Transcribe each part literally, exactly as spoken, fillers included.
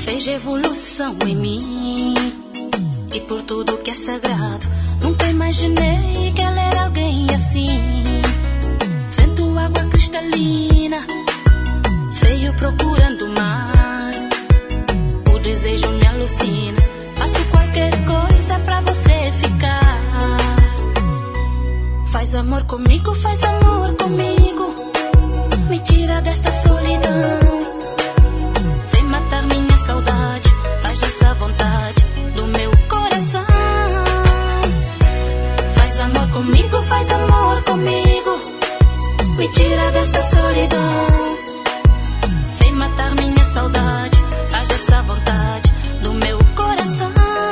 Fez evolução em mim, e por tudo que é sagrado, nunca imaginei que ela era alguém assim. Vento, água cristalina, veio procurando o mar. O desejo me alucina, faço qualquer coisa pra você ficar. Faz amor comigo, faz amor comigo, me tira desta solidão. Vem matar minha saudade, faz essa vontade do meu coração. Faz amor comigo, faz amor comigo, me tira desta solidão. Vem matar minha saudade, faz essa vontade do meu coração.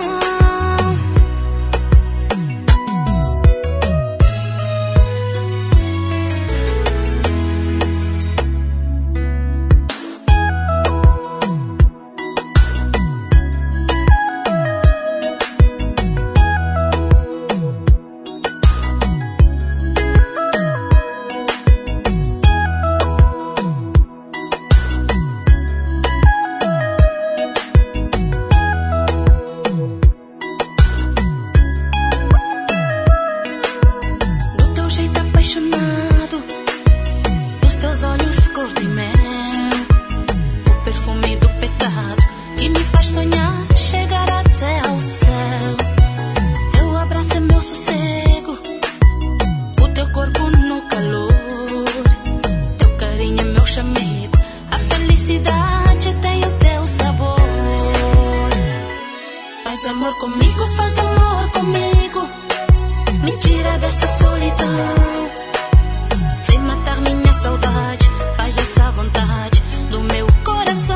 Os teus olhos cor de mel, o perfume do pecado que me faz sonhar chegar até ao céu. Teu abraço é meu sossego, o teu corpo no calor, teu carinho é meu chamego, a felicidade tem o teu sabor. Faz amor comigo, faz amor comigo, me tira dessa solidão. Vem matar minha saudade, faz essa vontade do meu coração.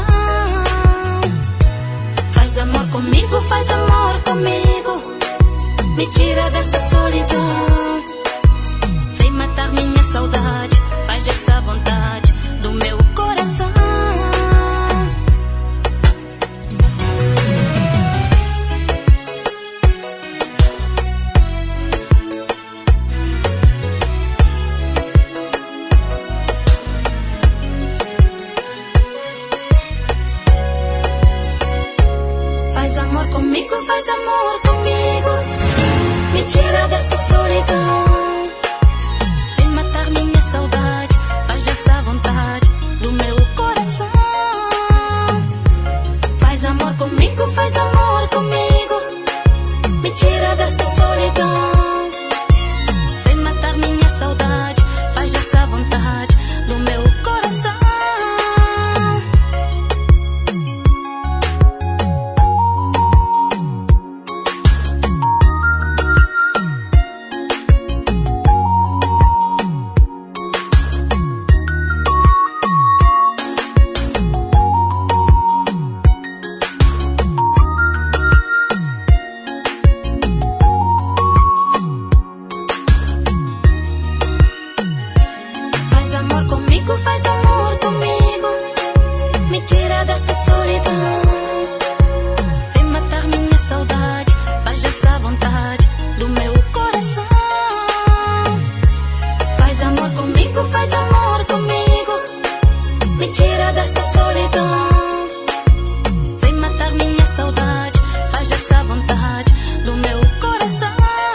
Faz amor comigo, faz amor comigo, me tira desta solidão. Vem matar minha saudade, faz essa vontade do meu coração. Faz amor comigo, faz amor comigo, me tira dessa solidão. Vem matar minha saudade, faz essa vontade do meu coração. Faz amor comigo, faz amor comigo, me tira dessa solidão. Vem matar minha saudade, faz essa vontade do meu coração. Faz amor comigo, me tira desta solidão. Vem matar minha saudade, faz essa vontade do meu coração. Faz amor comigo, faz amor comigo, me tira desta solidão. Vem matar minha saudade, faz essa vontade do meu coração.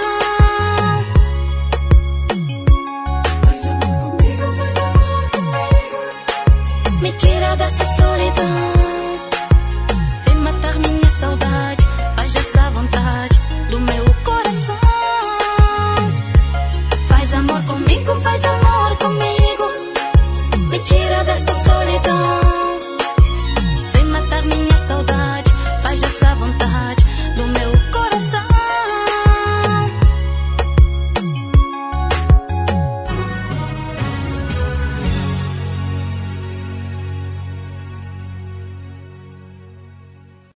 Me tira desta solidão. Vem matar minha saudade, faz essa vontade do meu coração. Faz amor comigo, faz amor